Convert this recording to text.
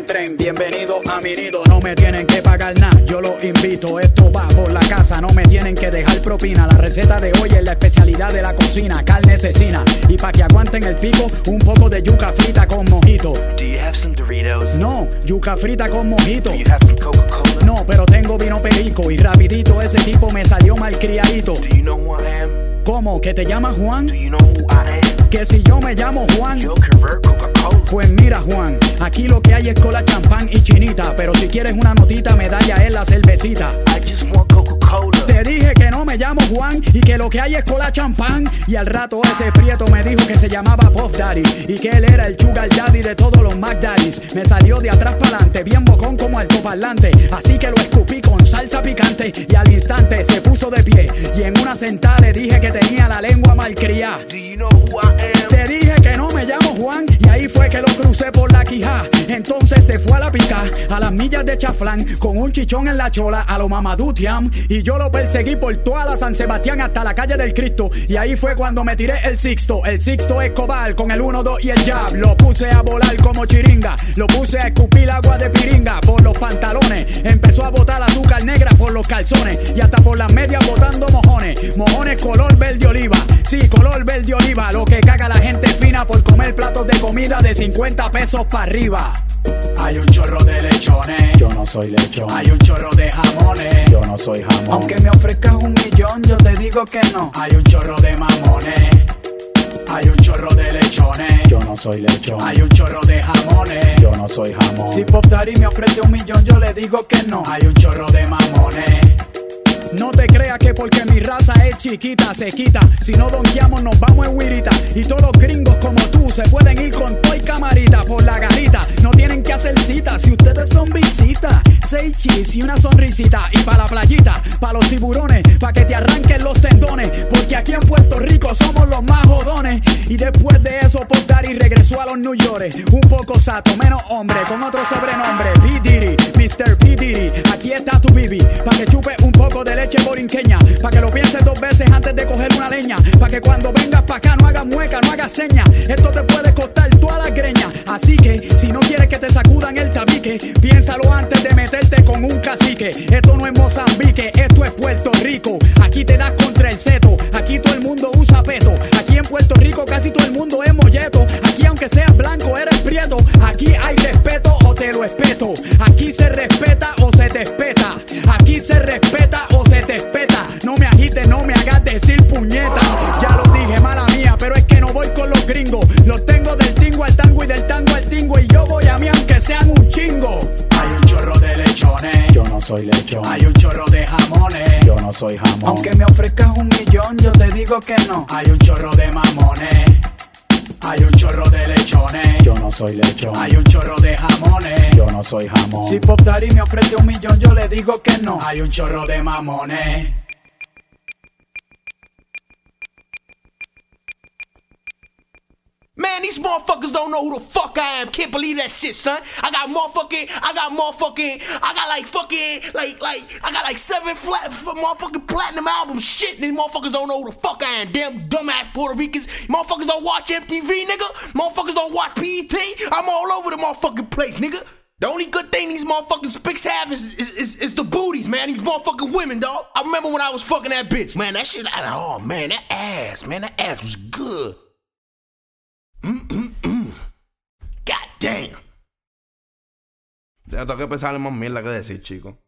entren, bienvenido a mi nido. No me tienen que pagar nada, yo los invito. Esto va por la casa, no me tienen que dejar propina. La receta de hoy es la especialidad de la cocina, carne cecina. Y pa' que aguanten el pico, un poco de yuca frita con mojito. Do you have some Doritos? No, yuca frita con mojito. Do you have some Coca-Cola? No, pero tengo vino perico. Y rapidito ese tipo me salió malcriadito. Do you know who I am? ¿Cómo? ¿Que te llamas Juan? Do you know who I am? Que si yo me llamo Juan. You'll convert Coca-Cola. Pues mira Juan, aquí lo que hay es cola, champán y chinita. Pero si quieres una notita, medalla es la cervecita. I just want Coca-Cola. Te dije que no me llamo Juan y que lo que hay es cola, champán. Y al rato ese prieto me dijo que se llamaba Puff Daddy y que él era el sugar daddy de todos los Mac Daddies. Me salió de atrás para adelante, bien bocón como altoparlante. Así que lo escupí con salsa picante y al instante se puso de pie. Y en una sentada le dije que tenía la lengua malcriada. Do you know who I am? Te dije que no me llamo Juan y ahí fue que lo crucé por la quijá. Entonces se fue a la pica, a las millas de Chaflán, con un chichón en la chola a lo Mamadou Thiam. Y yo lo perseguí por toda la San Sebastián hasta la calle del Cristo. Y ahí fue cuando me tiré el Sixto Escobar con el 1, 2 y el jab. Lo puse a volar como chiringa, lo puse a escupir agua de piringa por los pantalones. Empezó a botar azúcar negra por los calzones y hasta por las medias botando mojones. Mojones color verde oliva, sí, color verde oliva. Lo que caga la gente fina por comer platos de comida de 50 pesos para arriba. Hay un chorro de lechones, Yo no soy lechón, hay un chorro de jamones. yo no soy jamón. Aunque me ofrezcas 1 millón, yo te digo que no. Hay un chorro de mamones, hay un chorro de lechones. Yo no soy lechón, Hay un chorro de jamones. yo no soy jamón. Si Pop Daddy me ofrece 1 millón, yo le digo que no. Hay un chorro de mamones. No te creas que porque mi raza es chiquita se quita. Si no donkeamos nos vamos en huirita. Y todos los gringos como tú se pueden ir con toy camarita por la garita. No tienen que hacer cita si ustedes son visitas. 6 chis y una sonrisita. Y pa' la playita, pa' los tiburones, pa' que te arranquen los tendones. Porque aquí en Puerto Rico somos los más jodones. Y después de eso Pop Daddy regresó a los New York. Un poco sato, menos hombre, con otro sobrenombre, P. Diddy, Mr. P. Diddy. Aquí está tu bibi, pa' que chupe un poco de leche borinqueña, pa' que lo pienses 2 veces antes de coger una leña, pa' que cuando vengas pa' acá no hagas mueca, no hagas seña. Esto te puede costar toda la greña. Así que si no quieres que te sacudan el tabique, piénsalo antes de meterte con un cacique. Esto no es Mozambique, esto es Puerto Rico. Aquí te das contra el seto, aquí todo el mundo usa peto. Aquí en Puerto Rico casi todo el mundo es molleto. Aquí aunque seas blanco eres prieto. Aquí hay respeto o te lo espeto. Aquí se respeta o se te espeta. Aquí se respeta o se te espeta. No me agites, no me hagas decir puñetas. Ya lo dije, mala mía, pero es que no voy con los gringos. Los tengo del tingo al tango y del tango al tingo. Y yo voy a mí aunque sean un chingo. Hay un chorro de lechones, Yo no soy lechón, hay un chorro de jamones. yo no soy jamón. Aunque me ofrezcas 1 millón, yo te digo que no. Hay un chorro de mamones, hay un chorro de lechones. Yo no soy lechón, Hay un chorro de jamones. yo no soy jamón. Si Pop Daddy me ofrece 1 millón, yo le digo que no. Hay un chorro de mamones. Man, these motherfuckers don't know who the fuck I am. Can't believe that shit, son. I got like 7 motherfucking platinum albums. Shit, and these motherfuckers don't know who the fuck I am. Damn dumbass Puerto Ricans. Motherfuckers don't watch MTV, nigga. Motherfuckers don't watch PET. I'm all over the motherfucking place, nigga. The only good thing these motherfucking spics have is the booties, man. These motherfucking women, dog. I remember when I was fucking that bitch. Man, that shit, oh, man, that ass was good. God damn. Ya tengo que pensarle más mierda que decir, chico.